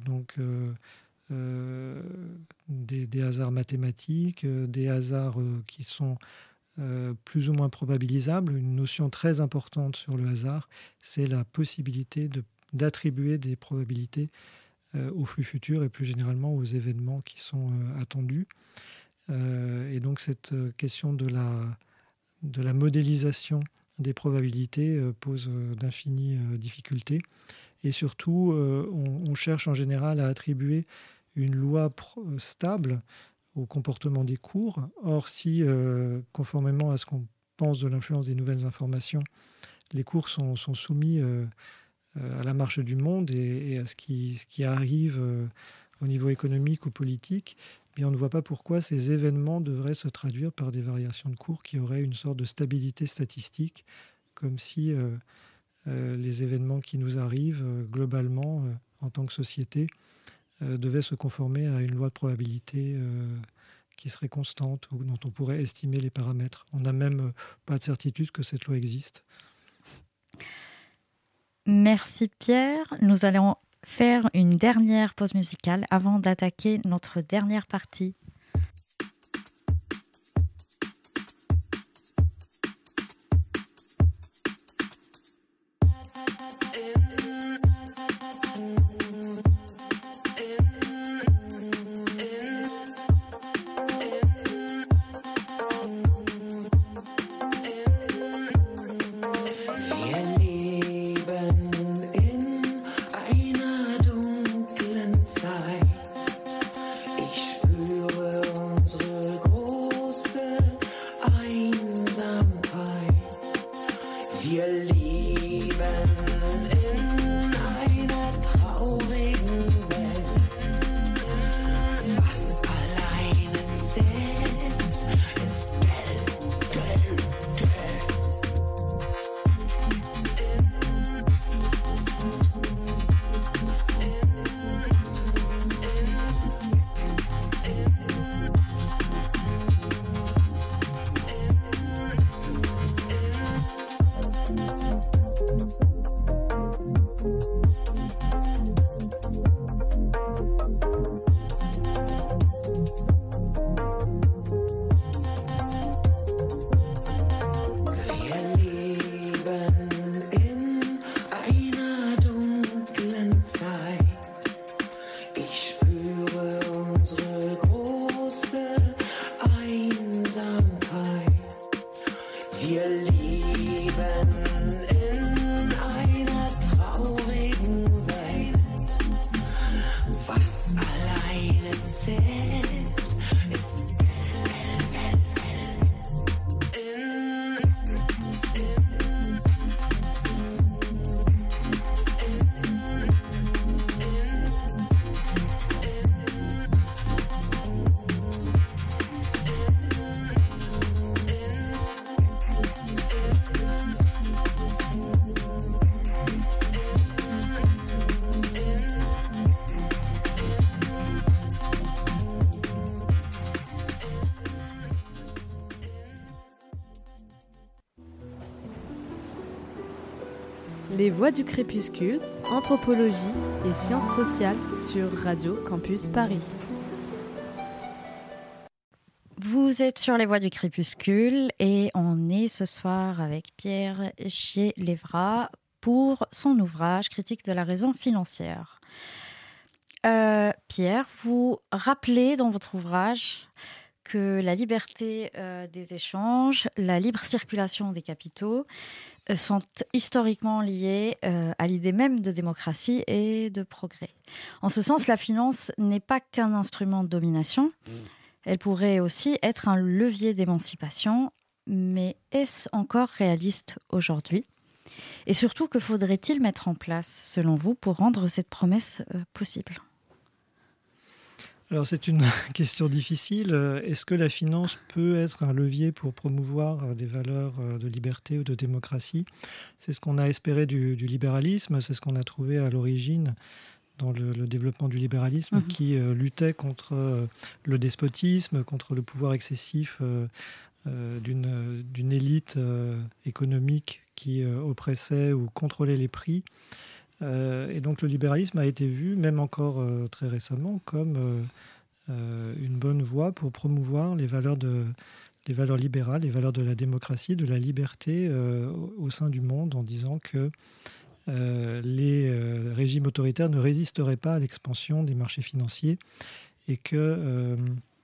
Speaker 4: des hasards mathématiques, des hasards qui sont plus ou moins probabilisables. Une notion très importante sur le hasard, c'est la possibilité d'attribuer des probabilités aux flux futurs et plus généralement aux événements qui sont attendus. Et donc, cette question de la modélisation des probabilités pose d'infinies difficultés. Et surtout, on cherche en général à attribuer une loi stable au comportement des cours. Or, si, conformément à ce qu'on pense de l'influence des nouvelles informations, les cours sont soumis à la marche du monde et à ce qui arrive au niveau économique ou politique, mais on ne voit pas pourquoi ces événements devraient se traduire par des variations de cours qui auraient une sorte de stabilité statistique, comme si les événements qui nous arrivent globalement en tant que société devaient se conformer à une loi de probabilité qui serait constante ou dont on pourrait estimer les paramètres. On n'a même pas de certitude que cette loi existe.
Speaker 2: Merci Pierre. Nous allons faire une dernière pause musicale avant d'attaquer notre dernière partie.
Speaker 7: Les Voix du Crépuscule, Anthropologie et Sciences sociales sur Radio Campus Paris.
Speaker 2: Vous êtes sur Les Voix du Crépuscule et on est ce soir avec Pierre Chier-Lévra pour son ouvrage Critique de la raison financière. Pierre, vous rappelez dans votre ouvrage que la liberté des échanges, la libre circulation des capitaux sont historiquement liées à l'idée même de démocratie et de progrès. En ce sens, la finance n'est pas qu'un instrument de domination, elle pourrait aussi être un levier d'émancipation, mais est-ce encore réaliste aujourd'hui ? Et surtout, que faudrait-il mettre en place, selon vous, pour rendre cette promesse possible ?
Speaker 4: Alors c'est une question difficile. Est-ce que la finance peut être un levier pour promouvoir des valeurs de liberté ou de démocratie ? C'est ce qu'on a espéré du libéralisme, c'est ce qu'on a trouvé à l'origine dans le développement du libéralisme qui luttait contre le despotisme, contre le pouvoir excessif d'une élite économique qui oppressait ou contrôlait les prix. Et donc le libéralisme a été vu, même encore très récemment, comme une bonne voie pour promouvoir les valeurs libérales, les valeurs de la démocratie, de la liberté au sein du monde, en disant que les régimes autoritaires ne résisteraient pas à l'expansion des marchés financiers et que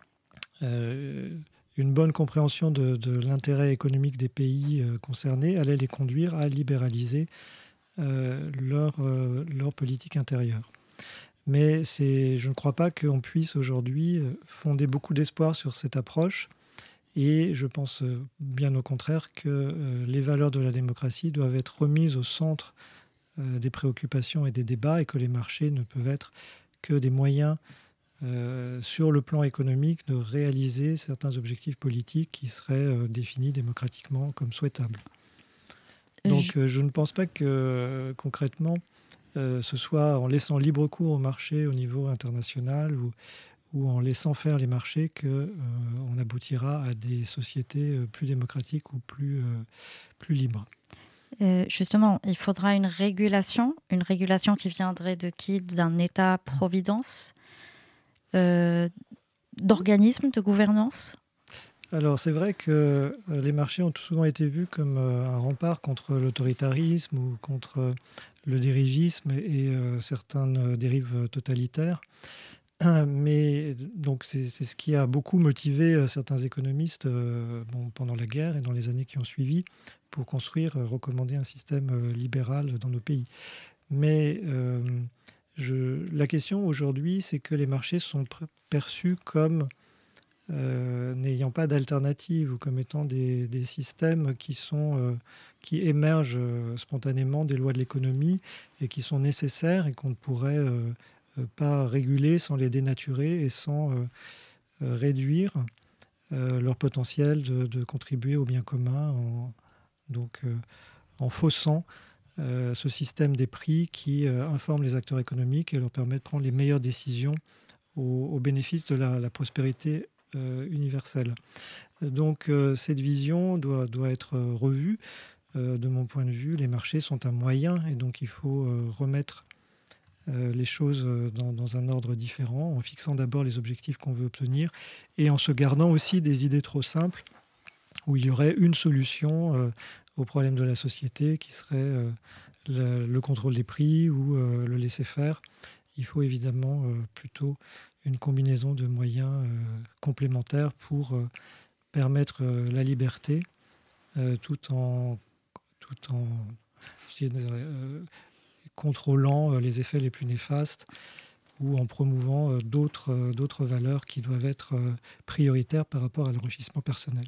Speaker 4: une bonne compréhension de l'intérêt économique des pays concernés allait les conduire à libéraliser leur politique intérieure. Mais je ne crois pas qu'on puisse aujourd'hui fonder beaucoup d'espoir sur cette approche. Et je pense bien au contraire que les valeurs de la démocratie doivent être remises au centre des préoccupations et des débats, et que les marchés ne peuvent être que des moyens sur le plan économique de réaliser certains objectifs politiques qui seraient définis démocratiquement comme souhaitables. Donc je ne pense pas que concrètement ce soit en laissant libre cours au marché au niveau international ou en laissant faire les marchés qu'on aboutira à des sociétés plus démocratiques ou plus libres.
Speaker 2: Justement, il faudra une régulation qui viendrait de qui ? D'un État-providence, d'organismes de gouvernance ?
Speaker 4: Alors c'est vrai que les marchés ont souvent été vus comme un rempart contre l'autoritarisme ou contre le dirigisme et certaines dérives totalitaires. Mais donc c'est ce qui a beaucoup motivé certains économistes pendant la guerre et dans les années qui ont suivi pour recommander un système libéral dans nos pays. Mais la question aujourd'hui, c'est que les marchés sont perçus comme n'ayant pas d'alternative ou comme étant des systèmes qui émergent spontanément des lois de l'économie et qui sont nécessaires et qu'on ne pourrait pas réguler sans les dénaturer et sans réduire leur potentiel de contribuer au bien commun en faussant ce système des prix qui informe les acteurs économiques et leur permet de prendre les meilleures décisions au bénéfice de la prospérité universelle. Donc cette vision doit être revue. De mon point de vue, les marchés sont un moyen et donc il faut remettre les choses dans un ordre différent, en fixant d'abord les objectifs qu'on veut obtenir et en se gardant aussi des idées trop simples où il y aurait une solution au problème de la société qui serait le contrôle des prix ou le laisser-faire. Il faut évidemment plutôt une combinaison de moyens complémentaires pour permettre la liberté tout en contrôlant les effets les plus néfastes ou en promouvant d'autres valeurs qui doivent être prioritaires par rapport à l'enrichissement personnel.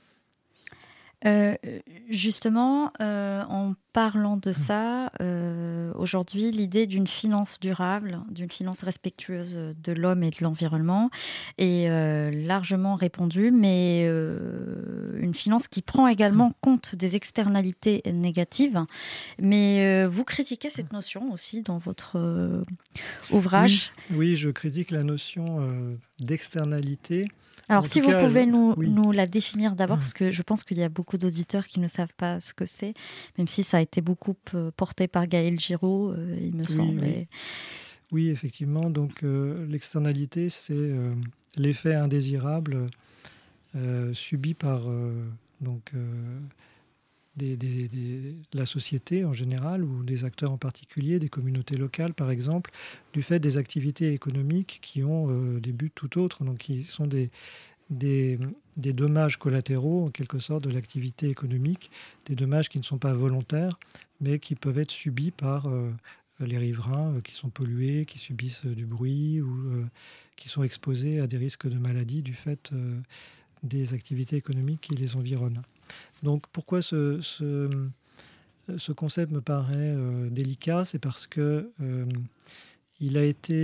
Speaker 2: Justement, en parlant de ça, aujourd'hui, l'idée d'une finance durable, d'une finance respectueuse de l'homme et de l'environnement est largement répandue, mais une finance qui prend également compte des externalités négatives. Mais vous critiquez cette notion aussi dans votre ouvrage.
Speaker 4: Oui, je critique la notion d'externalité
Speaker 2: Alors, si vous pouvez nous la définir d'abord,
Speaker 4: Mmh.
Speaker 2: parce que je pense qu'il y a beaucoup d'auditeurs qui ne savent pas ce que c'est, même si ça a été beaucoup porté par Gaël Giraud, il me semble.
Speaker 4: Oui. Oui, effectivement. Donc, l'externalité, c'est l'effet indésirable subi par la société en général, ou des acteurs en particulier, des communautés locales par exemple, du fait des activités économiques qui ont des buts tout autres, donc qui sont des dommages collatéraux en quelque sorte de l'activité économique, des dommages qui ne sont pas volontaires, mais qui peuvent être subis par les riverains qui sont pollués, qui subissent du bruit ou qui sont exposés à des risques de maladie du fait des activités économiques qui les environnent. Donc pourquoi ce concept me paraît délicat, c'est parce que il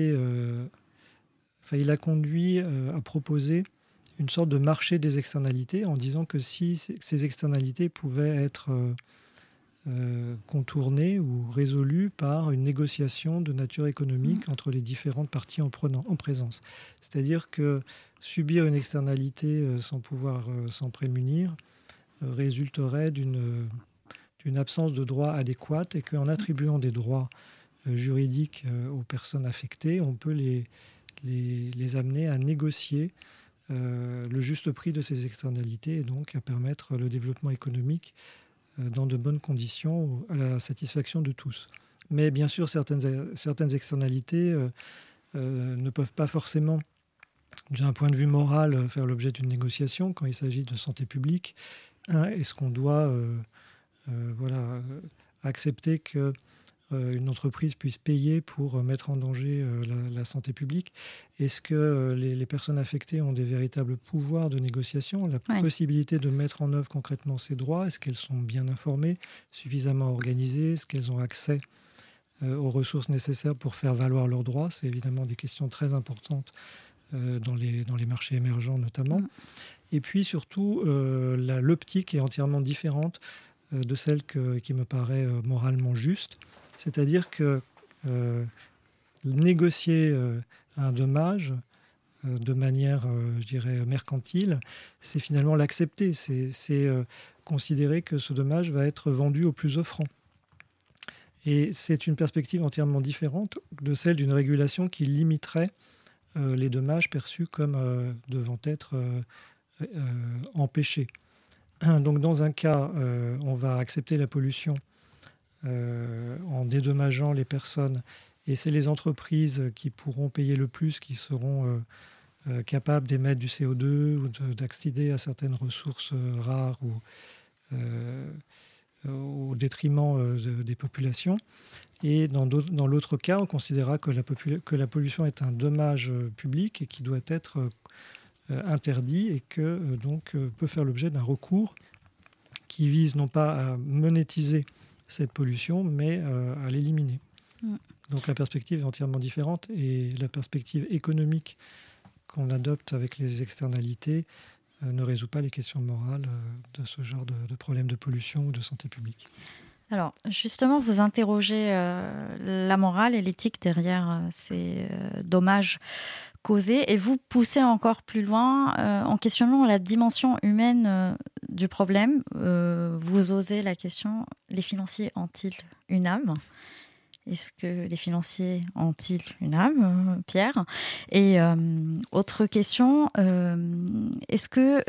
Speaker 4: a conduit à proposer une sorte de marché des externalités en disant que si ces externalités pouvaient être contournées ou résolues par une négociation de nature économique entre les différentes parties en présence. C'est-à-dire que subir une externalité sans pouvoir s'en prémunir résulterait d'une absence de droit adéquate, et qu'en attribuant des droits juridiques aux personnes affectées, on peut les amener à négocier le juste prix de ces externalités, et donc à permettre le développement économique dans de bonnes conditions à la satisfaction de tous. Mais bien sûr, certaines externalités ne peuvent pas forcément, d'un point de vue moral, faire l'objet d'une négociation quand il s'agit de santé publique. Est-ce qu'on doit accepter qu'une entreprise puisse payer pour mettre en danger la santé publique? Est-ce que les personnes affectées ont des véritables pouvoirs de négociation, la possibilité de mettre en œuvre concrètement ces droits? Est-ce qu'elles sont bien informées, suffisamment organisées? Est-ce qu'elles ont accès aux ressources nécessaires pour faire valoir leurs droits? C'est évidemment des questions très importantes dans les marchés émergents notamment. Et puis surtout, l'optique est entièrement différente de celle qui me paraît moralement juste. C'est-à-dire que négocier un dommage de manière, je dirais, mercantile, c'est finalement l'accepter. C'est considérer que ce dommage va être vendu au plus offrant. Et c'est une perspective entièrement différente de celle d'une régulation qui limiterait les dommages perçus comme devant être empêchés. Donc dans un cas, on va accepter la pollution en dédommageant les personnes, et c'est les entreprises qui pourront payer le plus, qui seront capables d'émettre du CO2 ou d'accéder à certaines ressources rares ou au détriment des populations. Et dans l'autre cas, on considérera que la pollution est un dommage public et qui doit être interdit, et que donc peut faire l'objet d'un recours qui vise non pas à monétiser cette pollution, mais à l'éliminer. Donc la perspective est entièrement différente, et la perspective économique qu'on adopte avec les externalités ne résout pas les questions morales de ce genre de problèmes de pollution ou de santé publique.
Speaker 2: Alors, justement, vous interrogez la morale et l'éthique derrière ces dommages causés, et vous poussez encore plus loin en questionnant la dimension humaine du problème. Vous osez la question: les financiers ont-ils une âme ? Est-ce que les financiers ont-ils une âme, Pierre ? Et autre question, est-ce que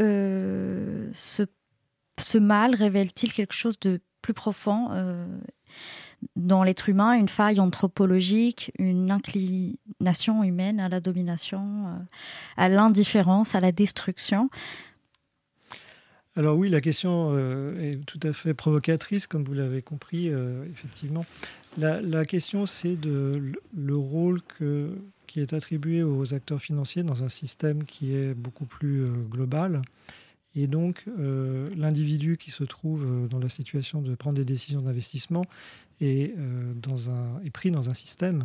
Speaker 2: ce mal révèle-t-il quelque chose de plus profond dans l'être humain, une faille anthropologique, une inclination humaine à la domination, à l'indifférence, à la destruction ?
Speaker 4: Alors oui, la question est tout à fait provocatrice, comme vous l'avez compris, effectivement. La question, c'est le rôle qui est attribué aux acteurs financiers dans un système qui est beaucoup plus global. Et donc, l'individu qui se trouve dans la situation de prendre des décisions d'investissement est pris dans un système.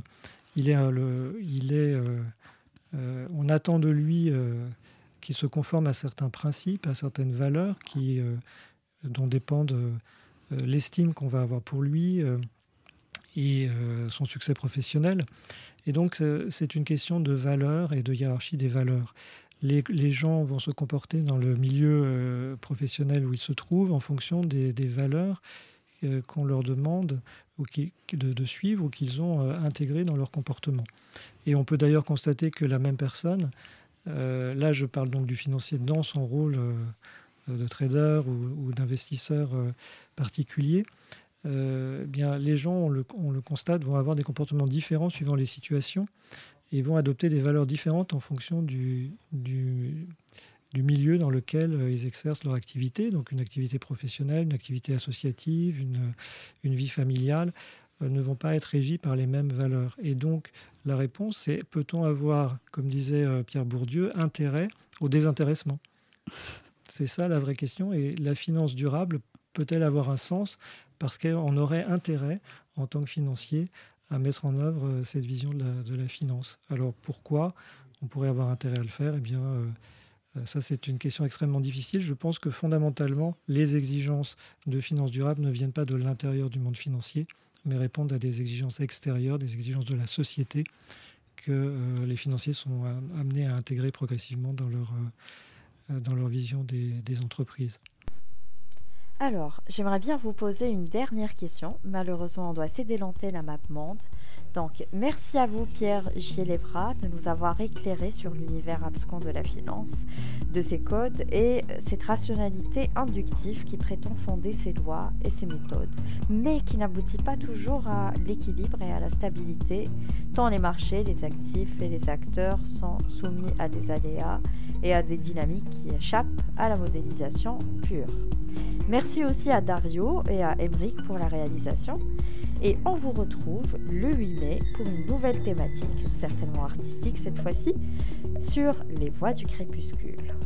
Speaker 4: On attend de lui qu'il se conforme à certains principes, à certaines valeurs dont dépendent l'estime qu'on va avoir pour lui et son succès professionnel. Et donc, c'est une question de valeurs et de hiérarchie des valeurs. les gens vont se comporter dans le milieu professionnel où ils se trouvent en fonction des valeurs qu'on leur demande de suivre ou qu'ils ont intégrées dans leur comportement. Et on peut d'ailleurs constater que la même personne, là je parle donc du financier dans son rôle de trader ou d'investisseur particulier, bien, les gens, on le constate, vont avoir des comportements différents suivant les situations et vont adopter des valeurs différentes en fonction du milieu dans lequel ils exercent leur activité, donc une activité professionnelle, une activité associative, une vie familiale, ne vont pas être régis par les mêmes valeurs. Et donc, la réponse, c'est peut-on avoir, comme disait Pierre Bourdieu, intérêt au désintéressement ? C'est ça la vraie question. Et la finance durable peut-elle avoir un sens parce qu'on aurait intérêt, en tant que financier, à mettre en œuvre cette vision de la finance. Alors, pourquoi on pourrait avoir intérêt à le faire ? Eh bien, ça, c'est une question extrêmement difficile. Je pense que fondamentalement, les exigences de finance durable ne viennent pas de l'intérieur du monde financier, mais répondent à des exigences extérieures, des exigences de la société que les financiers sont amenés à intégrer progressivement dans leur vision des entreprises.
Speaker 1: Alors, j'aimerais bien vous poser une dernière question. Malheureusement, on doit céder l'antenne à MapMonde. Donc, merci à vous, Pierre Gielevra, de nous avoir éclairé sur l'univers abscon de la finance, de ses codes et cette rationalité inductive qui prétend fonder ses lois et ses méthodes, mais qui n'aboutit pas toujours à l'équilibre et à la stabilité, tant les marchés, les actifs et les acteurs sont soumis à des aléas et à des dynamiques qui échappent à la modélisation pure. Merci aussi à Dario et à Émeric pour la réalisation. Et on vous retrouve le 8 mai pour une nouvelle thématique, certainement artistique cette fois-ci, sur les voies du crépuscule.